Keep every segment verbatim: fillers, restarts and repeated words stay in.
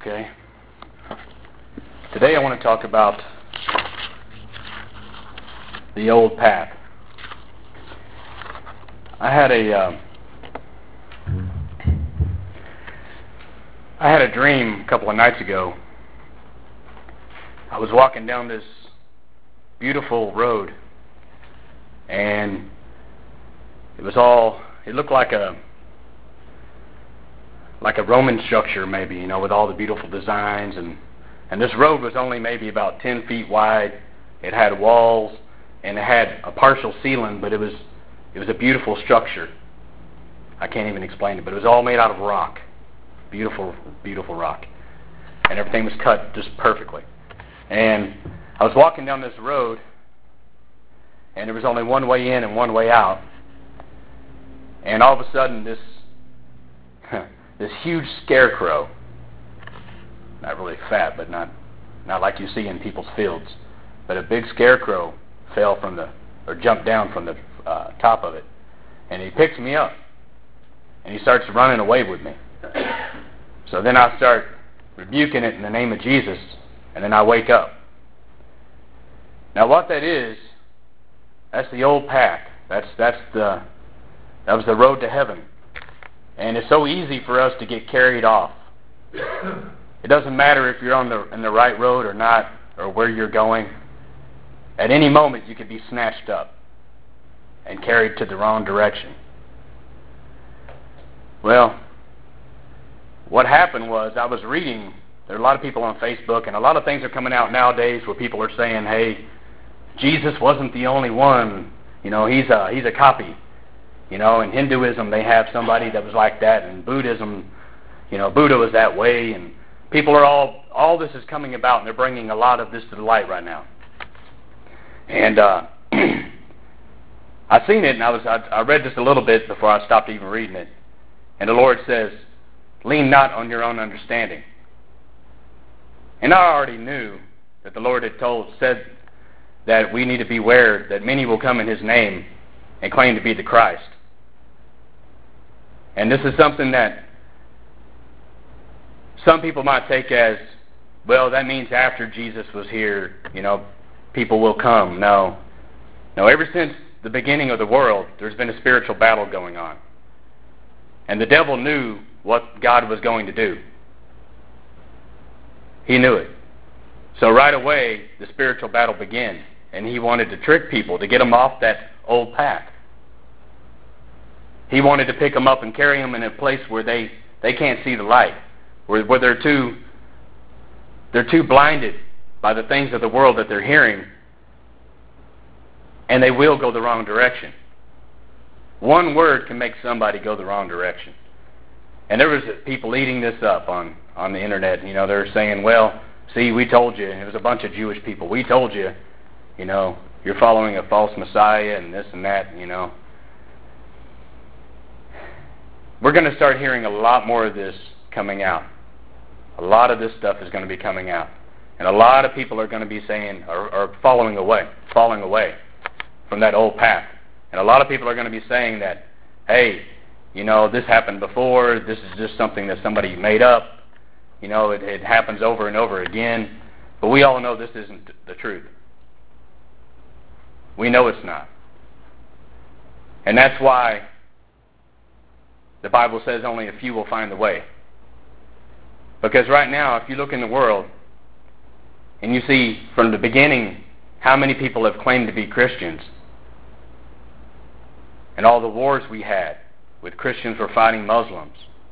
Okay. Today I want to talk about the old path. I had a uh, I had a dream a couple of nights ago. I was walking down this beautiful road, and it was all it looked like a like a Roman structure, maybe, you know, with all the beautiful designs, and and this road was only maybe about ten feet wide. It had walls, and it had a partial ceiling, but it was it was a beautiful structure. I can't even explain it, but it was all made out of rock, beautiful, beautiful rock, and everything was cut just perfectly. And I was walking down this road, and there was only one way in and one way out, and all of a sudden this this huge scarecrow, not really fat, but not not like you see in people's fields, but a big scarecrow fell from the, or jumped down from the uh, top of it, and he picks me up, and he starts running away with me. So then I start rebuking it in the name of Jesus, and then I wake up. Now what that is, that's the old path. That's that's the that was the road to heaven. And it's so easy for us to get carried off. It doesn't matter if you're on the in the right road or not, or where you're going. At any moment, you could be snatched up and carried to the wrong direction. Well, what happened was I was reading. There are a lot of people on Facebook, and a lot of things are coming out nowadays where people are saying, "Hey, Jesus wasn't the only one. You know, he's a he's a copy." You know, in Hinduism, they have somebody that was like that, and Buddhism, you know, Buddha was that way, and people are all, all this is coming about, and they're bringing a lot of this to the light right now. And uh, I seen it, and I was I, I read just a little bit before I stopped even reading it, and the Lord says, "Lean not on your own understanding." And I already knew that the Lord had told, said that we need to beware that many will come in His name and claim to be the Christ. And this is something that some people might take as, well, that means after Jesus was here, you know, people will come. No. No, ever since the beginning of the world, there's been a spiritual battle going on. And the devil knew what God was going to do. He knew it. So right away, the spiritual battle began. And he wanted to trick people, to get them off that old path. He wanted to pick them up and carry them in a place where they, they can't see the light, where, where they're too they're too blinded by the things of the world that they're hearing, and they will go the wrong direction. One word can make somebody go the wrong direction. And there was people eating this up on, on the internet. You know, they're saying, well, see, we told you. And it was a bunch of Jewish people. We told you, you know, you're following a false Messiah and this and that, you know. We're going to start hearing a lot more of this coming out. A lot of this stuff is going to be coming out. And a lot of people are going to be saying, or, or following away, falling away from that old path. And a lot of people are going to be saying that, hey, you know, this happened before, this is just something that somebody made up. You know, it, it happens over and over again. But we all know this isn't the truth. We know it's not. And that's why the Bible says only a few will find the way. Because right now, if you look in the world, and you see from the beginning how many people have claimed to be Christians, and all the wars we had with Christians were fighting Muslims.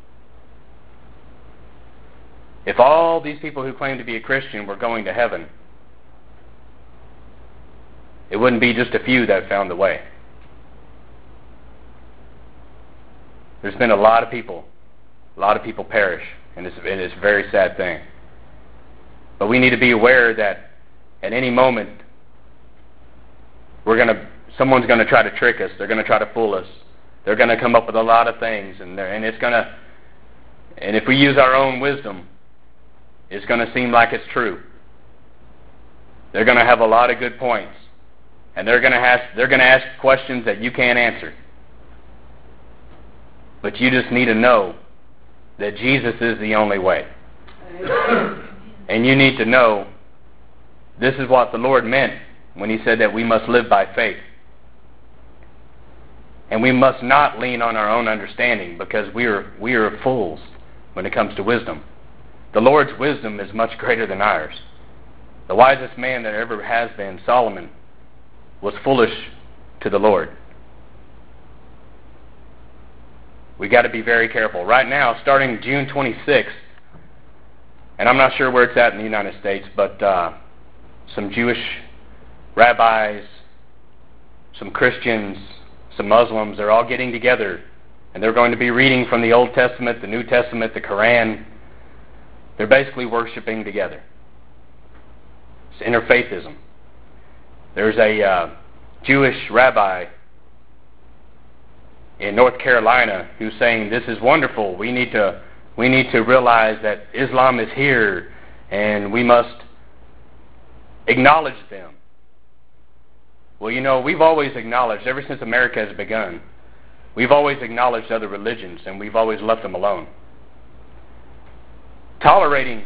If all these people who claim to be a Christian were going to heaven, it wouldn't be just a few that found the way. There's been a lot of people, a lot of people perish, and it's, it is a very sad thing. But we need to be aware that at any moment, we're going to, someone's going to try to trick us. They're going to try to fool us. They're going to come up with a lot of things, and and it's going to, and if we use our own wisdom, it's going to seem like it's true. They're going to have a lot of good points, and they're going to ask, they're going to ask questions that you can't answer. But you just need to know that Jesus is the only way. And you need to know this is what the Lord meant when He said that we must live by faith. And we must not lean on our own understanding, because we are we are fools when it comes to wisdom. The Lord's wisdom is much greater than ours. The wisest man that ever has been, Solomon, was foolish to the Lord. We got to be very careful. Right now, starting June twenty-sixth, and I'm not sure where it's at in the United States, but uh, some Jewish rabbis, some Christians, some Muslims, they're all getting together, and they're going to be reading from the Old Testament, the New Testament, the Quran. They're basically worshiping together. It's interfaithism. There's a uh, Jewish rabbi in North Carolina who's saying this is wonderful. We need to we need to realize that Islam is here, and we must acknowledge them. Well, you know, we've always acknowledged, ever since America has begun, we've always acknowledged other religions, and we've always left them alone. Tolerating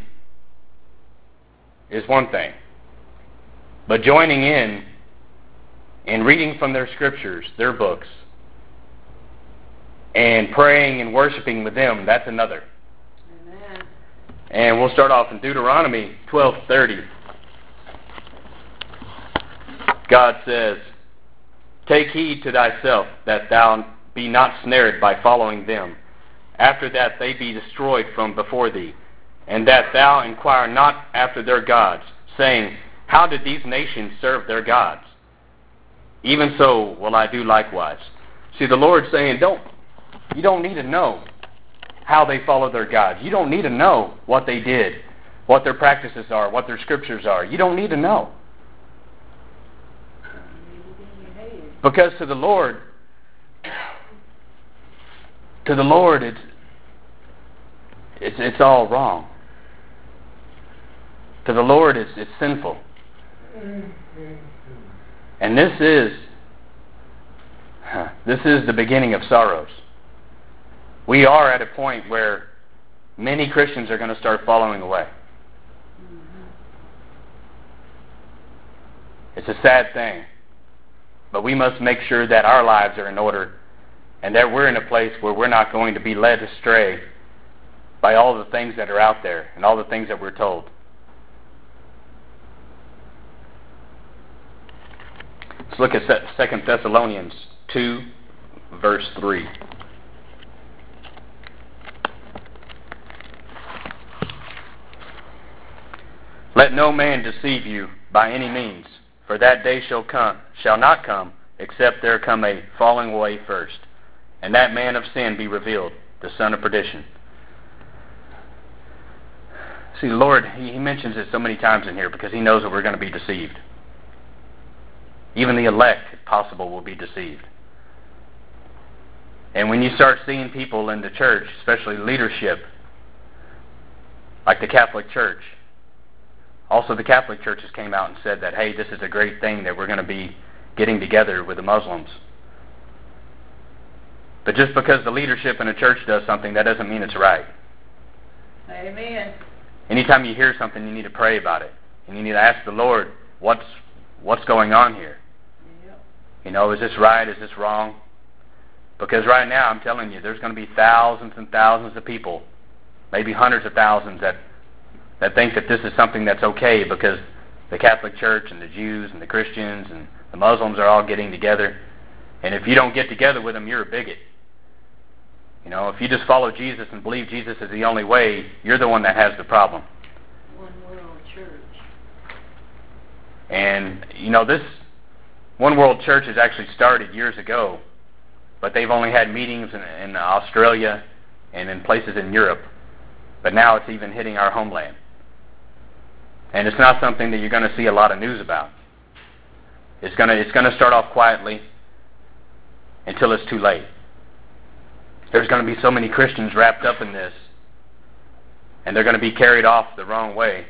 is one thing, but joining in and reading from their scriptures, their books, and praying and worshiping with them, that's another. Amen. And we'll start off in Deuteronomy twelve thirty. God says, "Take heed to thyself that thou be not snared by following them. After that they be destroyed from before thee, and that thou inquire not after their gods, saying, How did these nations serve their gods? Even so will I do likewise." See, the Lord's saying, don't you don't need to know how they follow their gods. You don't need to know what they did, what their practices are, what their scriptures are. You don't need to know. Because to the Lord, to the Lord, it's it's, it's all wrong. To the Lord, it's, it's sinful. And this is this is the beginning of sorrows. We are at a point where many Christians are going to start falling away. It's a sad thing. But we must make sure that our lives are in order, and that we're in a place where we're not going to be led astray by all the things that are out there and all the things that we're told. Let's look at Second Thessalonians two, verse three. "Let no man deceive you by any means, for that day shall come, shall not come, except there come a falling away first, and that man of sin be revealed, the son of perdition." See, the Lord, He, he mentions it so many times in here because He knows that we're going to be deceived. Even the elect, if possible, will be deceived. And when you start seeing people in the church, especially leadership, like the Catholic Church, also the Catholic churches came out and said that, hey, this is a great thing that we're going to be getting together with the Muslims. But just because the leadership in a church does something, that doesn't mean it's right. Amen. Anytime you hear something, you need to pray about it. And you need to ask the Lord, what's what's going on here? Yep. You know, is this right? Is this wrong? Because right now, I'm telling you, there's going to be thousands and thousands of people, maybe hundreds of thousands, that that think that this is something that's okay because the Catholic Church and the Jews and the Christians and the Muslims are all getting together. And if you don't get together with them, you're a bigot. You know, if you just follow Jesus and believe Jesus is the only way, you're the one that has the problem. One World Church. And, you know, this One World Church has actually started years ago, but they've only had meetings in, in Australia and in places in Europe. But now it's even hitting our homeland. And it's not something that you're going to see a lot of news about. It's going to it's going to start off quietly until it's too late. There's going to be so many Christians wrapped up in this, and they're going to be carried off the wrong way,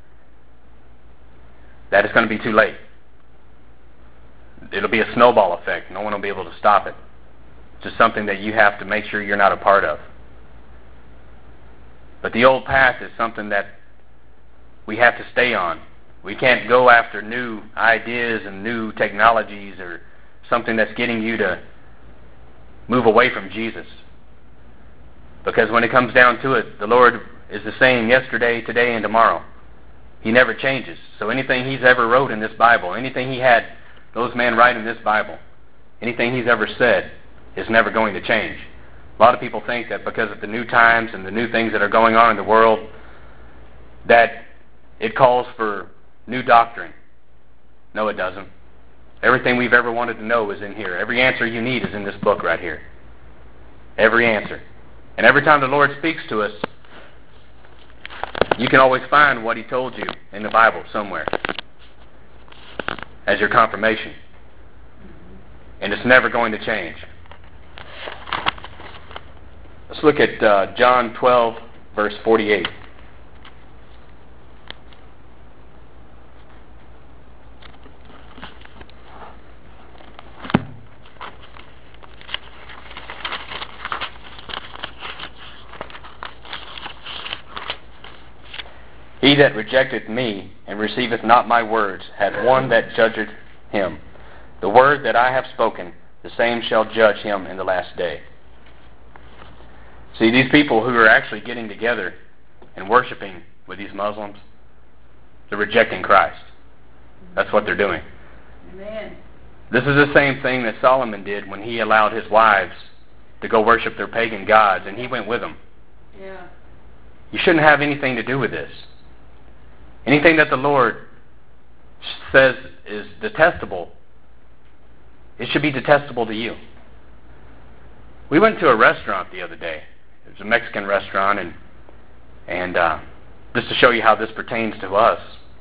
that it's going to be too late. It'll be a snowball effect. No one will be able to stop it. It's just something that you have to make sure you're not a part of. But the old path is something that we have to stay on. We can't go after new ideas and new technologies or something that's getting you to move away from Jesus. Because when it comes down to it, the Lord is the same yesterday, today, and tomorrow. He never changes. So anything He's ever wrote in this Bible, anything He had those men write in this Bible, anything He's ever said is never going to change. A lot of people think that because of the new times and the new things that are going on in the world, that it calls for new doctrine. No, it doesn't. Everything we've ever wanted to know is in here. Every answer you need is in this book right here. Every answer. And every time the Lord speaks to us, you can always find what He told you in the Bible somewhere as your confirmation. And it's never going to change. Let's look at uh, John twelve, verse forty-eight. He that rejecteth me and receiveth not my words hath one that judgeth him. The word that I have spoken, the same shall judge him in the last day. See, these people who are actually getting together and worshiping with these Muslims, they're rejecting Christ. That's what they're doing. Amen. This is the same thing that Solomon did when he allowed his wives to go worship their pagan gods, and he went with them. Yeah. You shouldn't have anything to do with this. Anything that the Lord says is detestable, it should be detestable to you. We went to a restaurant the other day. It was a Mexican restaurant, and and uh, just to show you how this pertains to us,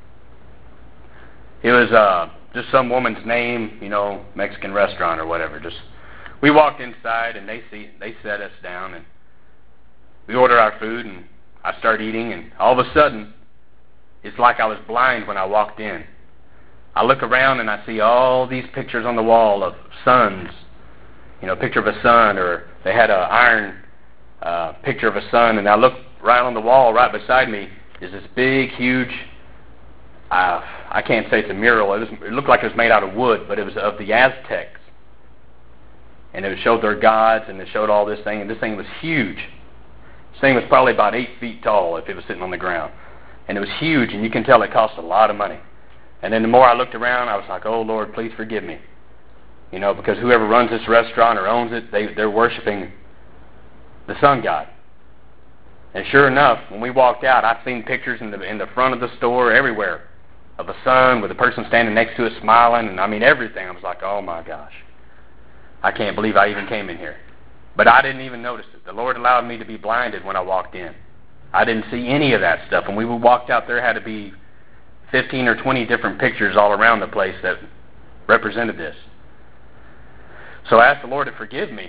it was uh, just some woman's name, you know, Mexican restaurant or whatever. Just we walked inside, and they see they set us down, and we ordered our food, and I started eating, and all of a sudden, it's like I was blind when I walked in. I look around and I see all these pictures on the wall of suns. You know, a picture of a sun, or they had an iron uh, picture of a sun, and I look right on the wall right beside me is this big, huge, uh, I can't say it's a mural. It, was, it looked like it was made out of wood, but it was of the Aztecs. And it showed their gods, and it showed all this thing, and this thing was huge. This thing was probably about eight feet tall if it was sitting on the ground. And it was huge, and you can tell it cost a lot of money. And then the more I looked around, I was like, oh, Lord, please forgive me. You know, because whoever runs this restaurant or owns it, they, they're worshiping the sun god. And sure enough, when we walked out, I've seen pictures in the in the front of the store everywhere of a sun with a person standing next to it smiling, and I mean everything. I was like, oh, my gosh. I can't believe I even came in here. But I didn't even notice it. The Lord allowed me to be blinded when I walked in. I didn't see any of that stuff. When we walked out, there had to be fifteen or twenty different pictures all around the place that represented this. So I asked the Lord to forgive me.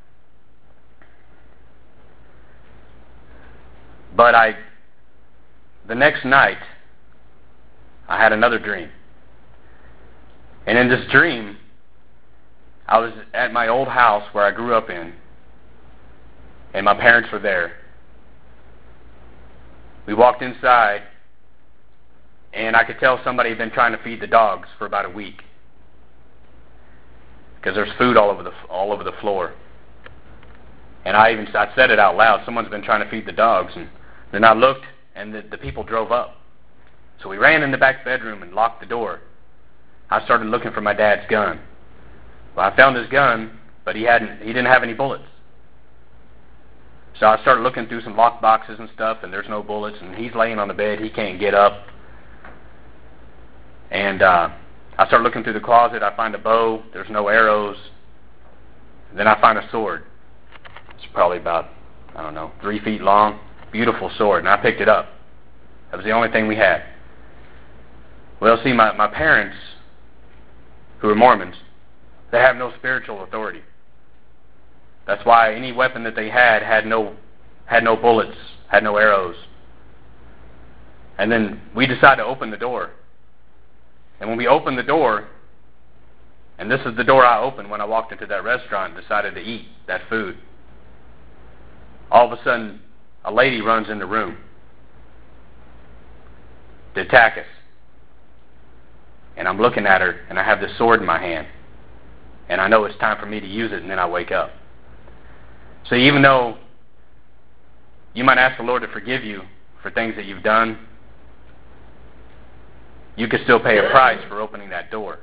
But I, the next night, I had another dream. And in this dream, I was at my old house where I grew up in, and my parents were there. We walked inside, and I could tell somebody had been trying to feed the dogs for about a week, because there's food all over the all over the floor. And I even I said it out loud. Someone's been trying to feed the dogs, and then I looked, and the, the people drove up. So we ran in the back bedroom and locked the door. I started looking for my dad's gun. Well, I found his gun, but he hadn't. He didn't have any bullets. So I started looking through some lock boxes and stuff, and there's no bullets. And he's laying on the bed. He can't get up. And uh, I start looking through the closet. I find a bow. There's no arrows. And then I find a sword. It's probably about, I don't know, three feet long. Beautiful sword. And I picked it up. That was the only thing we had. Well, see, my, my parents, who are Mormons, they have no spiritual authority. That's why any weapon that they had had no had no bullets, had no arrows. And then we decided to open the door. And when we opened the door, and this is the door I opened when I walked into that restaurant and decided to eat that food, all of a sudden, a lady runs in the room to attack us. And I'm looking at her, and I have this sword in my hand. And I know it's time for me to use it, and then I wake up. So even though you might ask the Lord to forgive you for things that you've done, you could still pay a price for opening that door.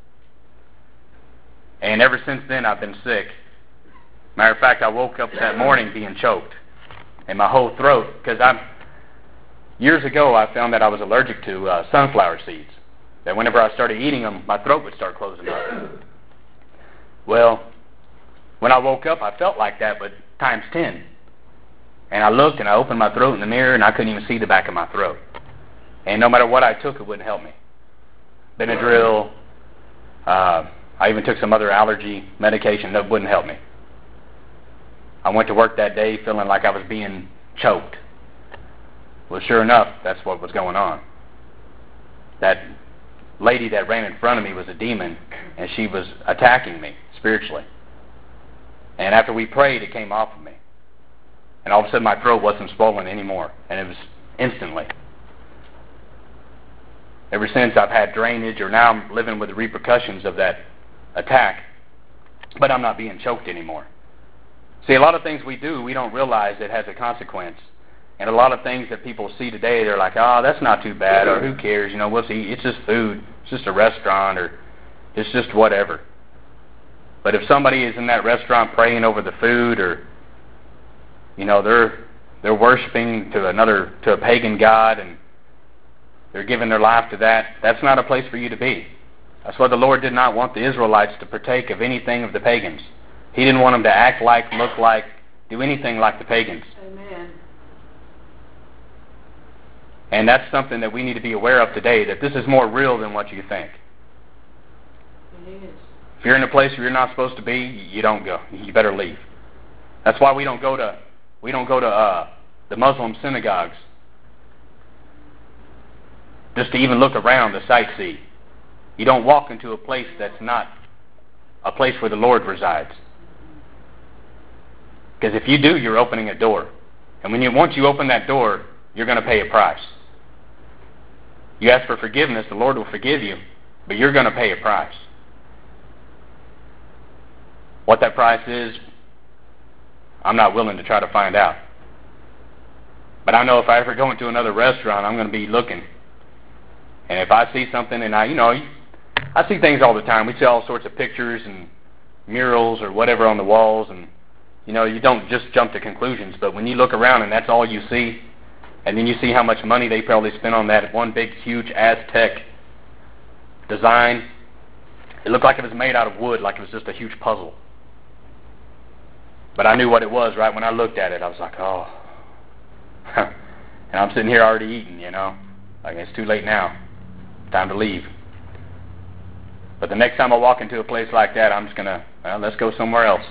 And ever since then, I've been sick. Matter of fact, I woke up that morning being choked in my whole throat, because I'm years ago I found that I was allergic to uh, sunflower seeds. That whenever I started eating them, my throat would start closing up. Well, when I woke up, I felt like that, but times ten. And I looked, and I opened my throat in the mirror, and I couldn't even see the back of my throat. And no matter what I took, it wouldn't help me. Benadryl, uh, I even took some other allergy medication. That wouldn't help me. I went to work that day feeling like I was being choked. Well, sure enough, that's what was going on. That lady that ran in front of me was a demon, and she was attacking me spiritually. And after we prayed, it came off of me. And all of a sudden, my throat wasn't swollen anymore, and it was instantly. Ever since, I've had drainage, or now I'm living with the repercussions of that attack, but I'm not being choked anymore. See, a lot of things we do, we don't realize it has a consequence. And a lot of things that people see today, they're like, oh, that's not too bad, or who cares, you know, we'll see, it's just food, it's just a restaurant, or it's just whatever. But if somebody is in that restaurant praying over the food, or, you know, they're they're worshiping to another, to a pagan god, and they're giving their life to that, that's not a place for you to be. That's why the Lord did not want the Israelites to partake of anything of the pagans. He didn't want them to act like, look like, do anything like the pagans. Amen. And that's something that we need to be aware of today, that this is more real than what you think. It is. If you're in a place where you're not supposed to be, you don't go. You better leave. That's why we don't go to we don't go to uh, the Muslim synagogues just to even look around to sightsee. You don't walk into a place that's not a place where the Lord resides. Because if you do, you're opening a door. And when you once you open that door, you're going to pay a price. You ask for forgiveness, the Lord will forgive you, but you're going to pay a price. What that price is, I'm not willing to try to find out. But I know if I ever go into another restaurant, I'm going to be looking. And if I see something, and I, you know, I see things all the time. We see all sorts of pictures and murals or whatever on the walls, and, you know, you don't just jump to conclusions. But when you look around and that's all you see, and then you see how much money they probably spent on that one big, huge Aztec design, it looked like it was made out of wood, like it was just a huge puzzle. But I knew what it was right when I looked at it. I was like, oh. And I'm sitting here already eating, you know. Like, it's too late now. Time to leave. But the next time I walk into a place like that, I'm just going to, well, let's go somewhere else.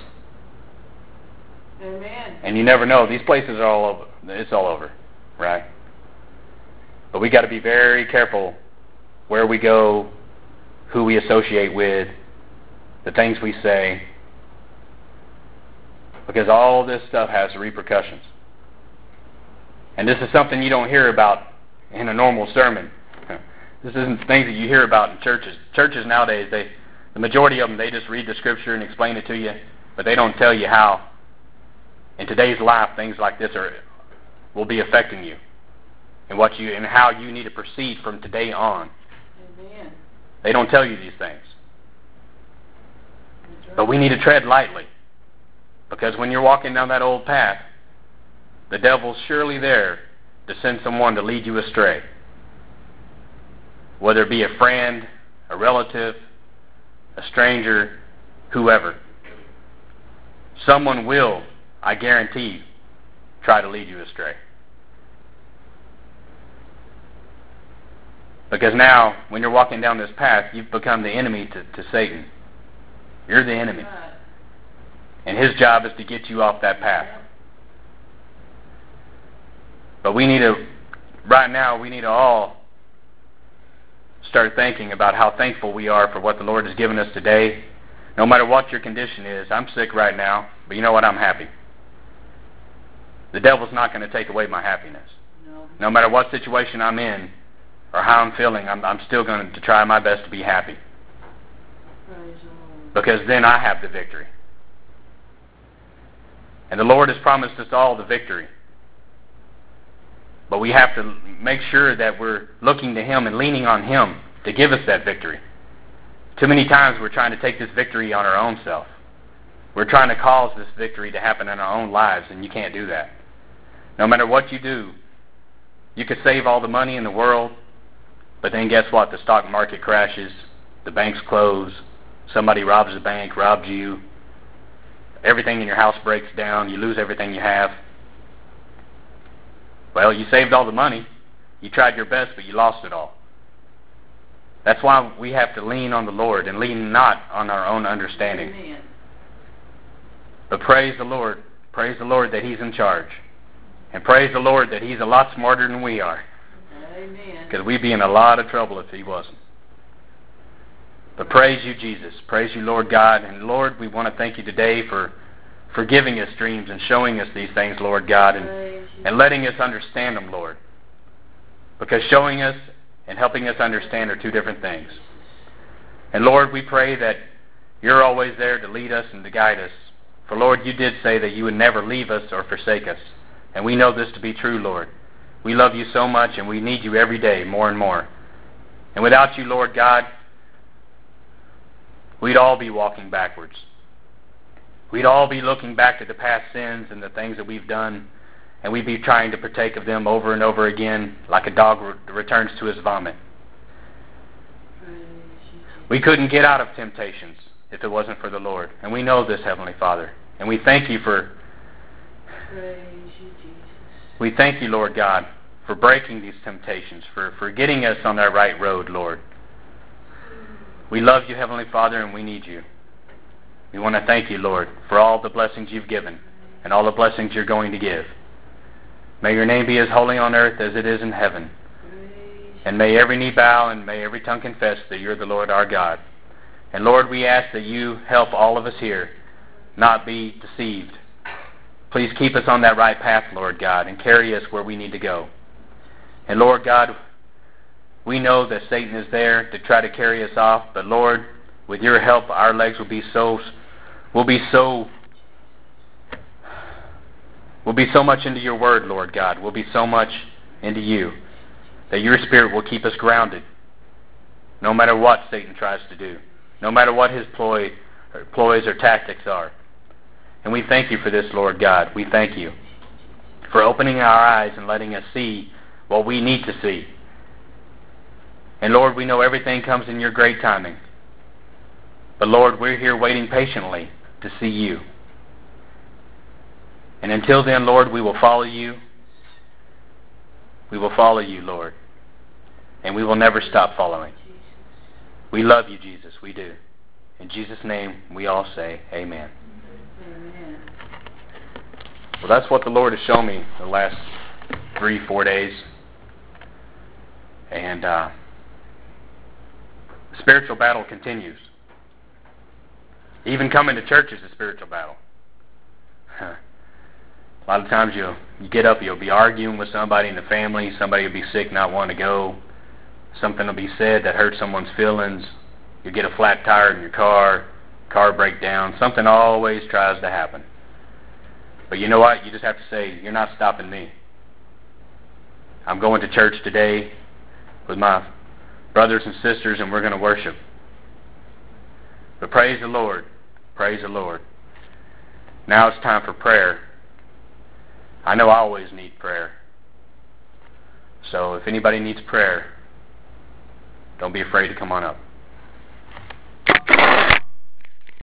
Amen. And you never know. These places are all over. It's all over, right? But we got to be very careful where we go, who we associate with, the things we say, because all this stuff has repercussions. And this is something you don't hear about in a normal sermon. This isn't things that you hear about in churches. Churches nowadays, they, the majority of them, they just read the Scripture and explain it to you, but they don't tell you how, in today's life, things like this are will be affecting you, and what you and how you need to proceed from today on. Amen. They don't tell you these things. But we need to tread lightly, because when you're walking down that old path, the devil's surely there to send someone to lead you astray. Whether it be a friend, a relative, a stranger, whoever. Someone will, I guarantee, try to lead you astray. Because now, when you're walking down this path, you've become the enemy to, to Satan. You're the enemy. And his job is to get you off that path. But we need to, right now, we need to all start thinking about how thankful we are for what the Lord has given us today. No matter what your condition is, I'm sick right now, but you know what? I'm happy. the devil's not going to take away my happiness. No. No matter what situation I'm in or how I'm feeling, I'm, I'm still going to try my best to be happy. Praise the Lord. Because then I have the victory. And the Lord has promised us all the victory. But we have to make sure that we're looking to Him and leaning on Him to give us that victory. Too many times we're trying to take this victory on our own self. We're trying to cause this victory to happen in our own lives, and you can't do that. No matter what you do, you could save all the money in the world, but then guess what? The stock market crashes, the banks close, somebody robs the bank, robs you, everything in your house breaks down, you lose everything you have. Well, you saved all the money, you tried your best, but you lost it all. That's why we have to lean on the Lord and lean not on our own understanding. Amen. But praise the Lord. Praise the Lord that He's in charge. And praise the Lord that He's a lot smarter than we are. Amen. Because we'd be in a lot of trouble if He wasn't. But praise you, Jesus. Praise you, Lord God. And Lord, we want to thank you today for, for giving us dreams and showing us these things, Lord God, and, and letting us understand them, Lord. Because showing us and helping us understand are two different things. And Lord, we pray that you're always there to lead us and to guide us. For Lord, you did say that you would never leave us or forsake us. And we know this to be true, Lord. We love you so much and we need you every day more and more. And without you, Lord God, we'd all be walking backwards. We'd all be looking back to the past sins and the things that we've done, and we'd be trying to partake of them over and over again like a dog re- returns to his vomit. We couldn't get out of temptations if it wasn't for the Lord. And we know this, Heavenly Father. And we thank you for... Praise you, Jesus. We thank you, Lord God, for breaking these temptations, for, for getting us on that right road, Lord. We love you, Heavenly Father, and we need you. We want to thank you, Lord, for all the blessings you've given and all the blessings you're going to give. May your name be as holy on earth as it is in heaven. And may every knee bow and may every tongue confess that you're the Lord our God. And Lord, we ask that you help all of us here not be deceived. Please keep us on that right path, Lord God, and carry us where we need to go. And Lord God, we know that Satan is there to try to carry us off, but Lord, with your help, our legs will be so, will be so, will be so much into your word, Lord God. We'll be so much into you that your Spirit will keep us grounded, no matter what Satan tries to do, no matter what his ploy, or ploys or tactics are. And we thank you for this, Lord God. We thank you for opening our eyes and letting us see what we need to see. And Lord, we know everything comes in your great timing. But Lord, we're here waiting patiently to see you. And until then, Lord, we will follow you. We will follow you, Lord. And we will never stop following. We love you, Jesus. We do. In Jesus' name, we all say amen. Amen. Well, that's what the Lord has shown me the last three, four days. And uh, the spiritual battle continues. Even coming to church is a spiritual battle. A lot of times you'll, you get up, you'll be arguing with somebody in the family, somebody will be sick, not want to go. Something will be said that hurts someone's feelings. You get a flat tire in your car, car break down. Something always tries to happen. But you know what? You just have to say, you're not stopping me. I'm going to church today with my brothers and sisters, and we're going to worship. But praise the Lord. Praise the Lord. Now it's time for prayer. I know I always need prayer. So if anybody needs prayer, don't be afraid to come on up.